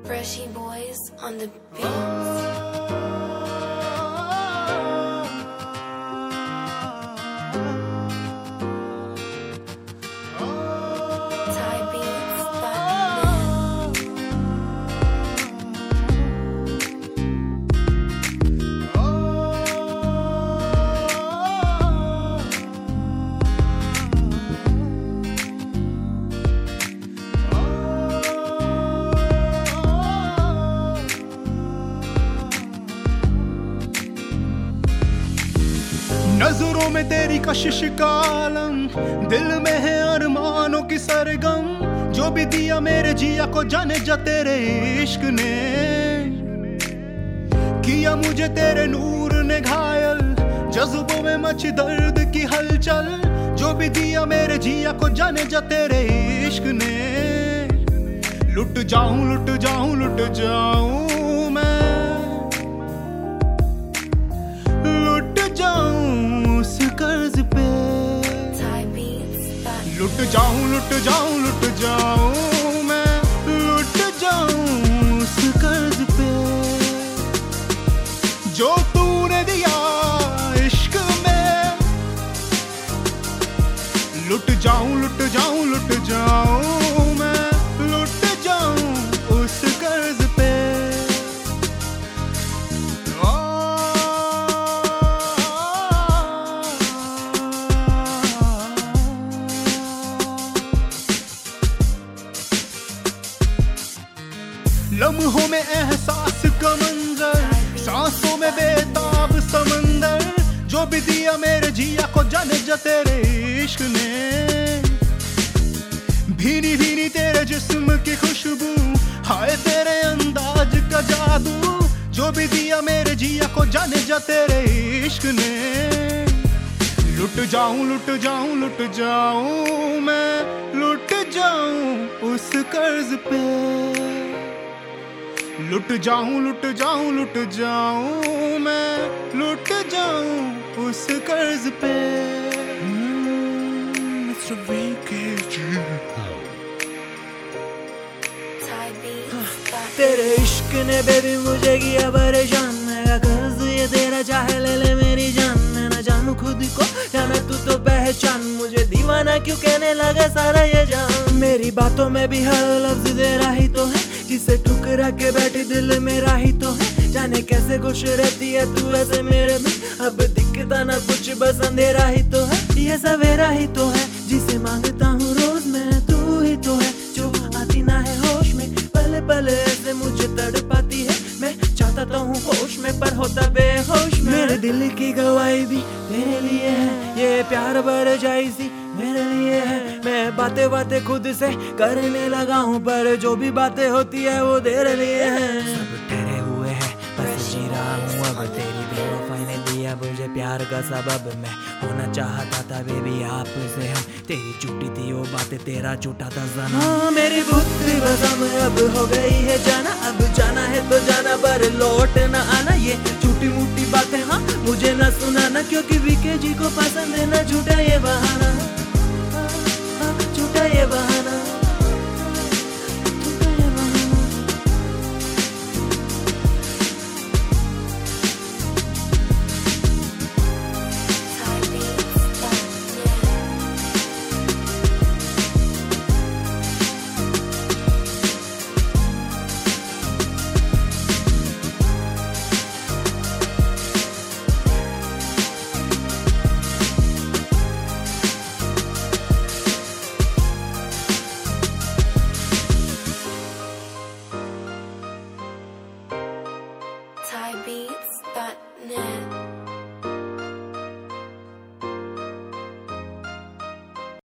Freshy boys on the beats. नजरों में तेरी कशिश का आलम, दिल में है अरमानों की सरगम। जो भी दिया मेरे जिया को जाने जा तेरे इश्क ने, किया मुझे तेरे नूर ने घायल। जज्बों में मची दर्द की हलचल, जो भी दिया मेरे जिया को जाने जा तेरे इश्क ने। लुट जाऊं लुट जाऊं लुट जाऊं मैं, लुट जाऊं उस कर्ज पे। लुट जाऊं लुट जाऊं लुट जाऊं मैं, लुट जाऊं उस कर्ज पे जो तूने दिया इश्क में। लुट जाऊं लुट जाऊं लुट जाऊं मैं, लुट जाऊं उस कर्ज पे। लम्हों में एहसास का मंजर, सांसों में बेताब समंदर। जो भी दिया मेरे जिया को जाने जा तेरे इश्क ने। भीनी भीनी तेरे जिस्म की खुशबू, हाय तेरे अंदाज का जादू। जो भी दिया मेरे जिया को जाने जा तेरे इश्क ने। लुट जाऊं लुट जाऊं लुट जाऊं मैं, लुट जाऊं उस कर्ज पे। लुट जाऊं लुट जाऊं लुट जाऊं मैं, लुट जाऊं उस कर्ज पे। तेरे इश्क ने बेबी मुझे किया परेशान। मेरा कर्ज ये तेरा, चाहे ले ले मेरी जान। मैं न जानू खुद को या मैं तू तो पहचान। मुझे दीवाना क्यों कहने लगा सारा ये जान। मेरी बातों में भी हर लफ्ज तेरा ही तो है, जिसे ठुकरा के बैठी दिल मेरा ही तो है। जाने कैसे खुश रहती है तू ऐसे मेरे में, अब दिखता ना कुछ बस अंधेरा ही तो है। ये सवेरा ही तो है जिसे मांगता हूँ रोज मैं, तू ही तो है जो आती ना है होश में। पले पले ऐसे मुझे तड़पाती है, मैं चाहता तो हूँ होश में पर होता बेहोश में। मेरे दिल की गवाही भी तेरे लिए है, ये प्यार भर जाई सी मेरे लिए है। मैं बातें बातें खुद से करने लगा हूँ, पर जो भी बातें होती है वो तेरे लिए है। सब तेरे हुए है बस जी रहा हूँ अब। तेरी बेवफाई ने दिया मुझे प्यार का सबब। मैं होना चाहता था बेबी आपसे हम, तेरी झूठी थी वो बातें, तेरा झूठा था ज़ना। हाँ मेरी बुद्धि भसम अब हो गई है जाना। अब जाना है तो जाना पर लौट ना आना। ये झूठी मूठी बातें हाँ मुझे ना सुनाना, क्योंकि वीके जी को पसंद है ना झूठा ये बहाना। झूठा ये बहाना, झूठा ये बहाना। Thai beats.